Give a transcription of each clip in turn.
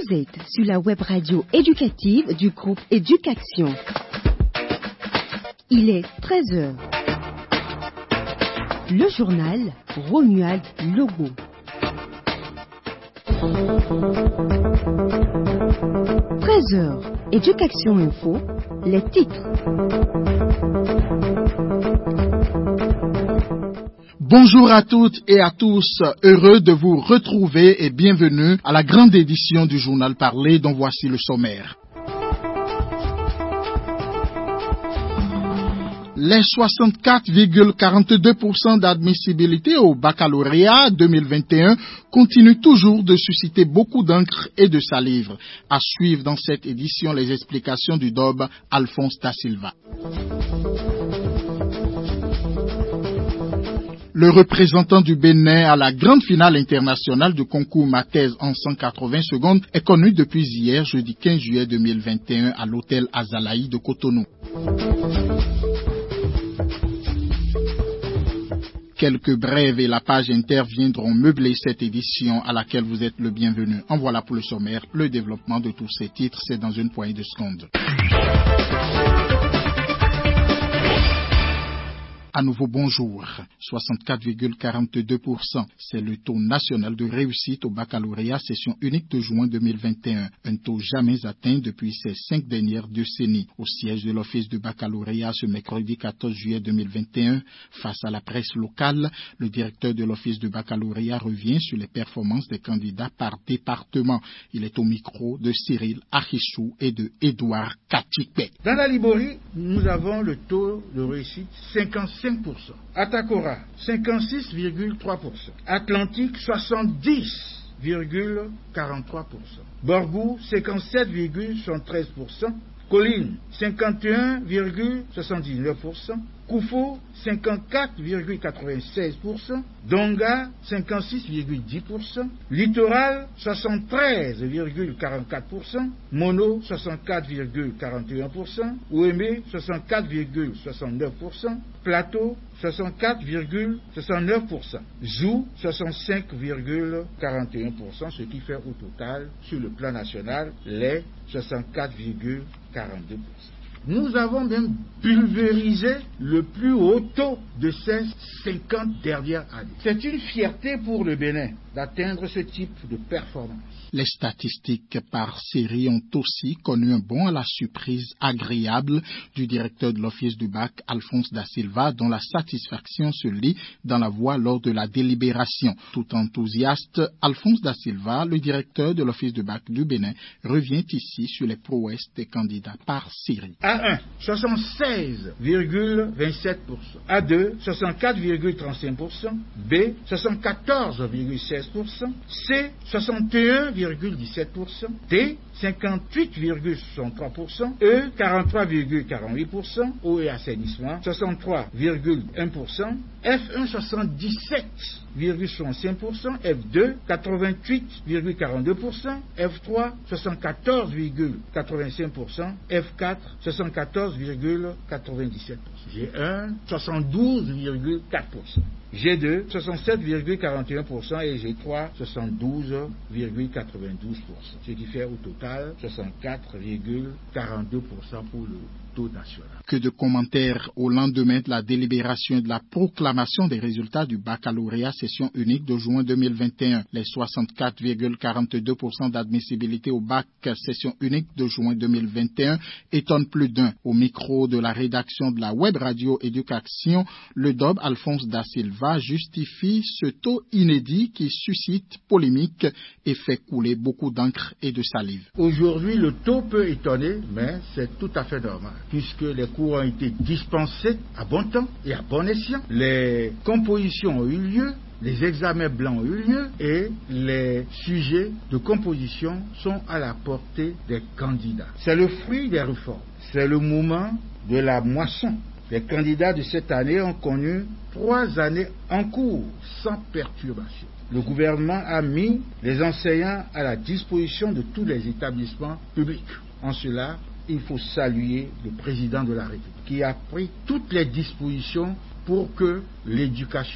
êtes sur la web radio éducative du groupe Éducation. Il est 13h. Le journal Romuald Logo. 13h, Éducation Info, les titres. Bonjour à toutes et à tous, heureux de vous retrouver et bienvenue à la grande édition du journal parlé dont voici le sommaire. Les 64,42% d'admissibilité au baccalauréat 2021 continuent toujours de susciter beaucoup d'encre et de salive. À suivre dans cette édition les explications du DOB Alphonse Da Silva. Le représentant du Bénin à la grande finale internationale du concours Mathèse en 180 secondes est connu depuis hier, jeudi 15 juillet 2021, à l'hôtel Azalaï de Cotonou. Quelques brèves et la page inter viendront meubler cette édition à laquelle vous êtes le bienvenu. En voilà pour le sommaire. Le développement de tous ces titres, c'est dans une poignée de secondes. À nouveau, bonjour. 64,42%, c'est le taux national de réussite au baccalauréat session unique de juin 2021, un taux jamais atteint depuis ces 5 dernières décennies. Au siège de l'Office du baccalauréat ce mercredi 14 juillet 2021, face à la presse locale, le directeur de l'Office du baccalauréat revient sur les performances des candidats par département. Il est au micro de Cyril Achissou et de Édouard Katikpe. Dans la Liborie, nous avons le taux de réussite 55%. Atakora, 56,3%. Atlantique, 70,43%. Borgou, 57,73%. Colline, 51,79%. Koufo, 54,96%. Donga, 56,10%. Littoral, 73,44%. Mono, 64,41%. Ouémé, 64,69%. Plateau, 64,69%. Zou, 65,41%, ce qui fait au total, sur le plan national, les 64,42%. Nous avons même pulvérisé le plus haut taux de ces 50 dernières années. C'est une fierté pour le Bénin d'atteindre ce type de performance. Les statistiques par série ont aussi connu un bond à la surprise agréable du directeur de l'Office du bac, Alphonse Da Silva, dont la satisfaction se lit dans la voix lors de la délibération. Tout enthousiaste, Alphonse Da Silva, le directeur de l'Office du bac du Bénin, revient ici sur les prouesses des candidats par série. A1, 76,27%. A2, 64,35%. B, 74,16%. C, 61,17%. D, 58,63%. E, 43,48%. Eau et assainissement, 63,1%. F1, 77,65%. F2, 88,42%. F3, 74,85%. F4, 74,97%. G1, 72,4%. G2, 67,41% et G3, 72,92%. Ce qui fait au total 64,42% pour le taux national. Que de commentaires au lendemain de la délibération et de la proclamation des résultats du baccalauréat session unique de juin 2021. Les 64,42% d'admissibilité au bac session unique de juin 2021 étonnent plus d'un. Au micro de la rédaction de la web radio Éducation, le DOB Alphonse Da Silva justifie ce taux inédit qui suscite polémique et fait couler beaucoup d'encre et de salive. Aujourd'hui, le taux peut étonner, mais c'est tout à fait normal, puisque les cours ont été dispensés à bon temps et à bon escient. Les compositions ont eu lieu, les examens blancs ont eu lieu et les sujets de composition sont à la portée des candidats. C'est le fruit des réformes, c'est le moment de la moisson. Les candidats de cette année ont connu 3 années en cours sans perturbation. Le gouvernement a mis les enseignants à la disposition de tous les établissements publics. En cela, il faut saluer le président de la République qui a pris toutes les dispositions pour que l'éducation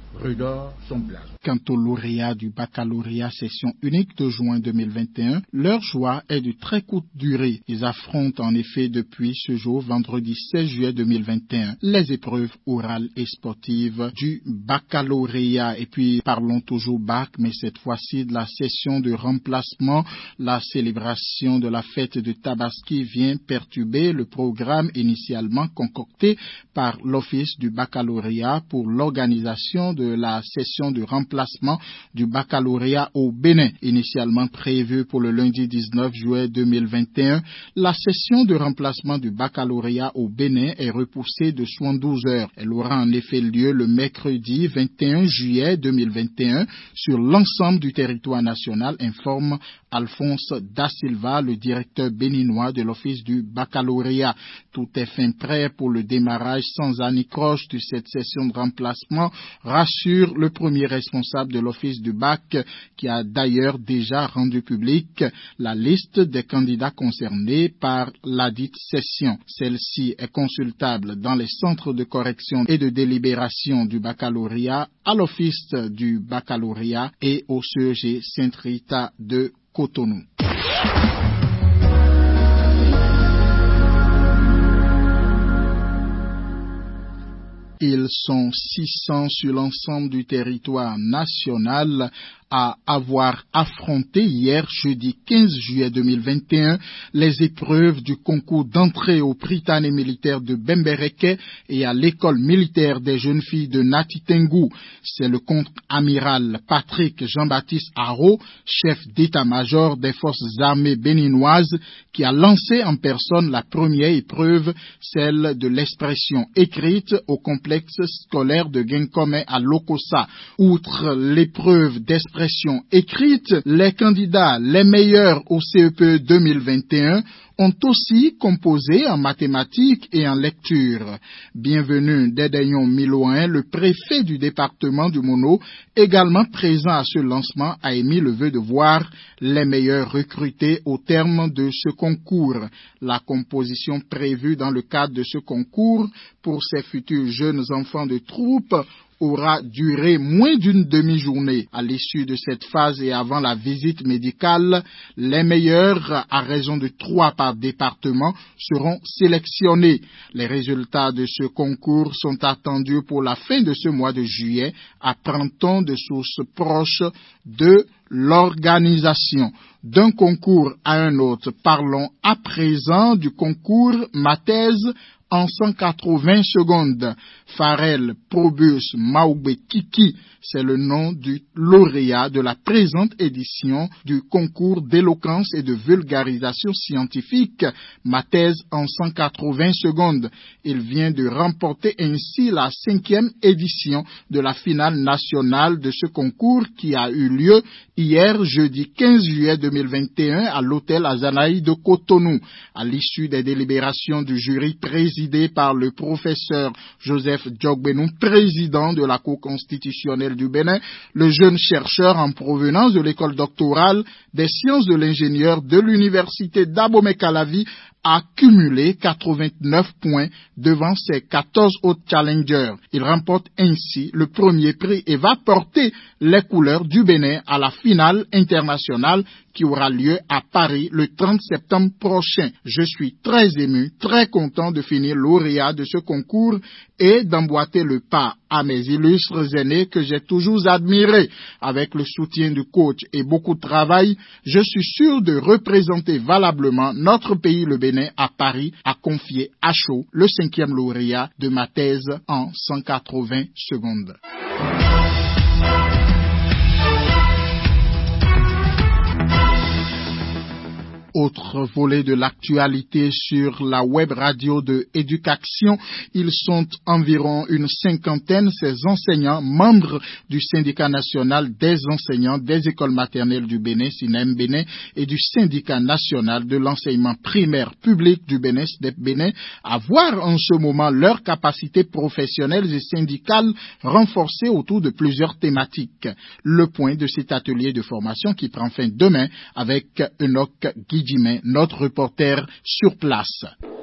redore son blason. Quant aux lauréats du baccalauréat session unique de juin 2021, leur joie est de très courte durée. Ils affrontent en effet depuis ce jour, vendredi 16 juillet 2021, les épreuves orales et sportives du baccalauréat. Et puis parlons toujours bac, mais cette fois-ci de la session de remplacement. La célébration de la fête de Tabaski vient perturber le programme initialement concocté par l'Office du baccalauréat pour l'organisation de la session de remplacement du baccalauréat au Bénin. Initialement prévue pour le lundi 19 juillet 2021, la session de remplacement du baccalauréat au Bénin est repoussée de 72 heures. Elle aura en effet lieu le mercredi 21 juillet 2021 sur l'ensemble du territoire national, informe Alphonse Da Silva, le directeur béninois de l'Office du baccalauréat. Tout est fin prêt pour le démarrage sans anicroche de cette session de remplacement, rassure le premier responsable de l'Office du bac, qui a d'ailleurs déjà rendu public la liste des candidats concernés par la dite session. Celle-ci est consultable dans les centres de correction et de délibération du baccalauréat, à l'Office du baccalauréat et au CEG Sainte-Rita de Cotonou. Ils sont 600 sur l'ensemble du territoire national à avoir affronté hier, jeudi 15 juillet 2021, les épreuves du concours d'entrée au Prytanée militaire de Bembereke et à l'école militaire des jeunes filles de Natitengu. C'est le contre-amiral Patrick Jean-Baptiste Haro, chef d'état-major des forces armées béninoises, qui a lancé en personne la première épreuve, celle de l'expression écrite au complexe scolaire de Genkome à Lokossa. Outre l'épreuve d'expression écrite, les candidats les meilleurs au CEPE 2021 ont aussi composé en mathématiques et en lecture. Bienvenue Dédaignon Miloin, le préfet du département du Mono, également présent à ce lancement, a émis le vœu de voir les meilleurs recrutés au terme de ce concours. La composition prévue dans le cadre de ce concours pour ces futurs jeunes enfants de troupe aura duré moins d'une demi-journée. À l'issue de cette phase et avant la visite médicale, les meilleurs, à raison de 3 par département, seront sélectionnés. Les résultats de ce concours sont attendus pour la fin de ce mois de juillet, apprend-on de sources proches de l'organisation. D'un concours à un autre, parlons à présent du concours Mathèse en 180 secondes. Farel Probus Maoube Kiki, c'est le nom du lauréat de la présente édition du concours d'éloquence et de vulgarisation scientifique, Mathèse en 180 secondes. Il vient de remporter ainsi la 5e édition de la finale nationale de ce concours qui a eu lieu hier, jeudi 15 juillet 2021, à l'hôtel Azanaï de Cotonou. À l'issue des délibérations du jury présidé par le professeur Joseph Djogbenou, président de la Cour constitutionnelle du Bénin, le jeune chercheur en provenance de l'école doctorale des sciences de l'ingénieur de l'université d'Abomey-Calavi a cumulé 89 points devant ses 14 autres challengers. Il remporte ainsi le premier prix et va porter les couleurs du Bénin à la finale internationale qui aura lieu à Paris le 30 septembre prochain. Je suis très ému, très content de finir lauréat de ce concours et d'emboîter le pas à mes illustres aînés que j'ai toujours admirés. Avec le soutien du coach et beaucoup de travail, je suis sûr de représenter valablement notre pays, le Bénin, à Paris, a confié à chaud le 5e lauréat de ma thèse en 180 secondes. Autre volet de l'actualité sur la web radio de Éducation, ils sont environ une 50aine, ces enseignants, membres du syndicat national des enseignants des écoles maternelles du Bénin, SINEM Bénin, et du syndicat national de l'enseignement primaire public du Bénin, SNEP Bénin, à voir en ce moment leurs capacités professionnelles et syndicales renforcées autour de plusieurs thématiques. Le point de cet atelier de formation qui prend fin demain avec Enoch Guidjimen, notre reporter sur place.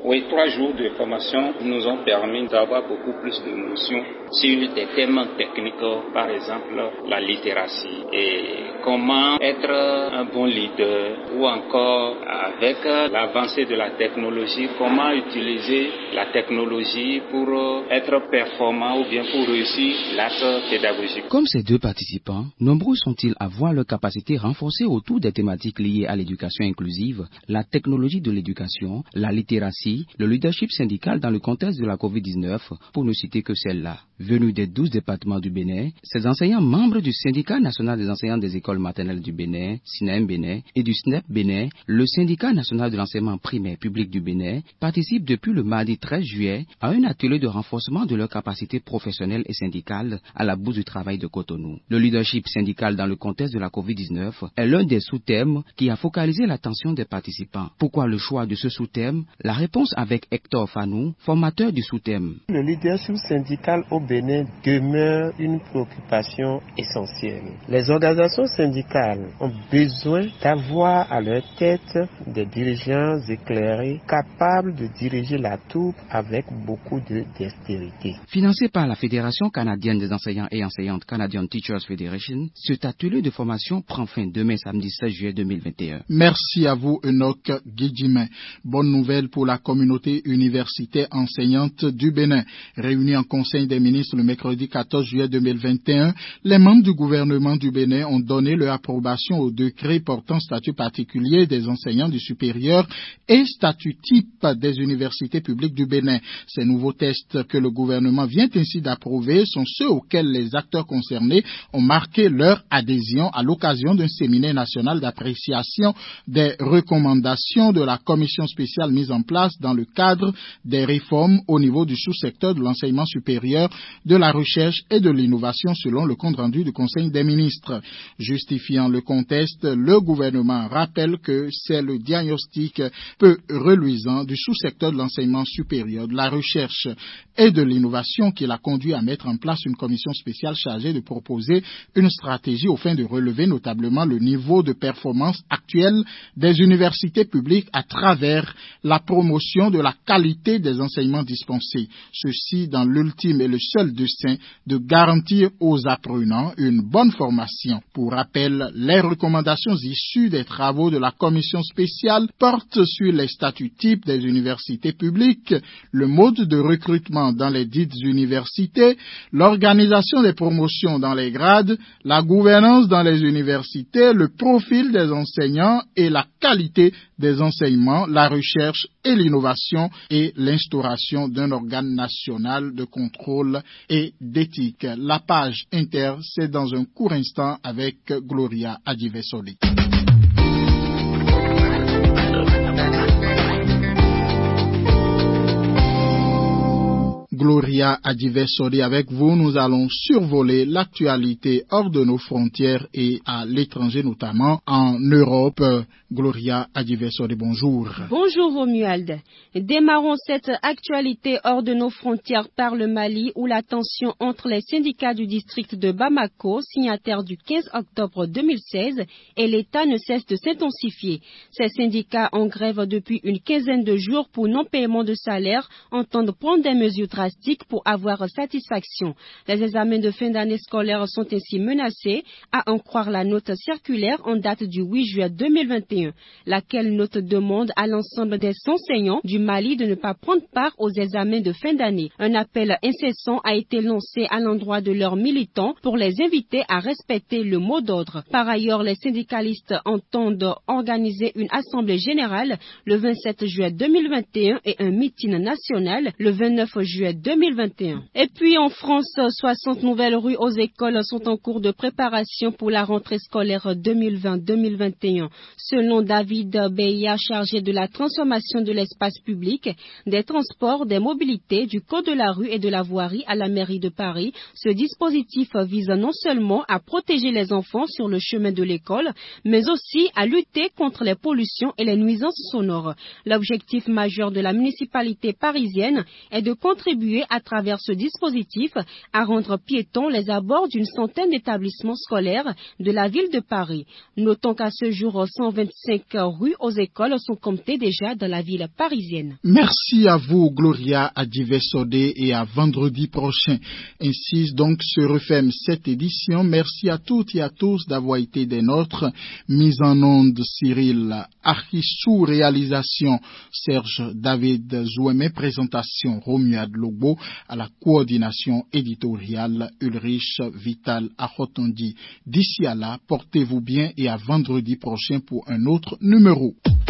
Oui, 3 jours de formation nous ont permis d'avoir beaucoup plus de notions sur des thèmes techniques, par exemple la littératie et comment être un bon leader, ou encore avec l'avancée de la technologie, comment utiliser la technologie pour être performant ou bien pour réussir l'acte pédagogique. Comme ces deux participants, nombreux sont-ils à voir leurs capacités renforcées autour des thématiques liées à l'éducation inclusive, la technologie de l'éducation, la littératie, le leadership syndical dans le contexte de la COVID-19, pour ne citer que celles-là. Venus des 12 départements du Bénin, ces enseignants membres du Syndicat national des enseignants des écoles maternelles du Bénin, SNEM Bénin, et du SNEP Bénin, le Syndicat national de l'enseignement primaire public du Bénin, participent depuis le mardi 13 juillet à un atelier de renforcement de leurs capacités professionnelles et syndicales à la Bourse du travail de Cotonou. Le leadership syndical dans le contexte de la COVID-19 est l'un des sous-thèmes qui a focalisé l'attention des participants. Pourquoi le choix de ce sous-thème? La réponse avec Hector Fanou, formateur du sous-thème. Le leadership syndical au Bénin demeure une préoccupation essentielle. Les organisations syndicales ont besoin d'avoir à leur tête des dirigeants éclairés, capables de diriger la troupe avec beaucoup de dextérité. Financé par la Fédération canadienne des enseignants et enseignantes Canadian Teachers Federation, cet atelier de formation prend fin demain samedi 16 juillet 2021. Merci à vous, Enoch Guidjimin. Bonne nouvelle pour la communauté universitaire enseignante du Bénin. Réunis en Conseil des ministres le mercredi 14 juillet 2021, les membres du gouvernement du Bénin ont donné leur approbation au décret portant statut particulier des enseignants du supérieur et statut type des universités publiques du Bénin. Ces nouveaux tests que le gouvernement vient ainsi d'approuver sont ceux auxquels les acteurs concernés ont marqué leur adhésion à l'occasion d'un séminaire national d'appréciation des recommandations de la commission spéciale mise en place dans le cadre des réformes au niveau du sous-secteur de l'enseignement supérieur, de la recherche et de l'innovation selon le compte rendu du Conseil des ministres. Justifiant le contexte, le gouvernement rappelle que c'est le diagnostic peu reluisant du sous-secteur de l'enseignement supérieur, de la recherche et de l'innovation qui l'a conduit à mettre en place une commission spéciale chargée de proposer une stratégie aux fins de relever notablement le niveau de performance actuel des universités publiques à travers la promotion de la qualité des enseignements dispensés. Ceci dans l'ultime et le seul dessein de garantir aux apprenants une bonne formation. Pour rappel, les recommandations issues des travaux de la commission spéciale portent sur les statuts types des universités publiques, le mode de recrutement dans les dites universités, l'organisation des promotions dans les grades, la gouvernance dans les universités, le profil des enseignants et la qualité des enseignements, la recherche et l'innovation et l'instauration d'un organe national de contrôle et d'éthique. La page inter, c'est dans un court instant avec Gloria Adivesoli. Gloria Adivesoli, avec vous, nous allons survoler l'actualité hors de nos frontières et à l'étranger, notamment en Europe. Gloria Adivesoli, bonjour. Bonjour Romuald. Démarrons cette actualité hors de nos frontières par le Mali, où la tension entre les syndicats du district de Bamako, signataires du 15 octobre 2016, et l'État ne cesse de s'intensifier. Ces syndicats en grève depuis une quinzaine de jours pour non-paiement de salaire entendent prendre des mesures drastiques pour avoir satisfaction. Les examens de fin d'année scolaire sont ainsi menacés, à en croire la note circulaire en date du 8 juillet 2021, laquelle note demande à l'ensemble des enseignants du Mali de ne pas prendre part aux examens de fin d'année. Un appel incessant a été lancé à l'endroit de leurs militants pour les inviter à respecter le mot d'ordre. Par ailleurs, les syndicalistes entendent organiser une assemblée générale le 27 juillet 2021 et un meeting national le 29 juillet 2021. Et puis en France, 60 nouvelles rues aux écoles sont en cours de préparation pour la rentrée scolaire 2020-2021. Selon David Beya, chargé de la transformation de l'espace public, des transports, des mobilités, du code de la rue et de la voirie à la mairie de Paris, ce dispositif vise non seulement à protéger les enfants sur le chemin de l'école, mais aussi à lutter contre les pollutions et les nuisances sonores. L'objectif majeur de la municipalité parisienne est de contribuer contribué à travers ce dispositif à rendre piétons les abords d'une centaine d'établissements scolaires de la ville de Paris. Notons qu'à ce jour, 125 rues aux écoles sont comptées déjà dans la ville parisienne. Merci à vous, Gloria Adivesodé, et à vendredi prochain. Ainsi donc se referme cette édition. Merci à toutes et à tous d'avoir été des nôtres. Mise en onde Cyril Archissou, réalisation Serge David Zouemé, présentation Romuald Lobo, à la coordination éditoriale Ulrich Vital Achotondi. D'ici à là, portez-vous bien et à vendredi prochain pour un autre numéro.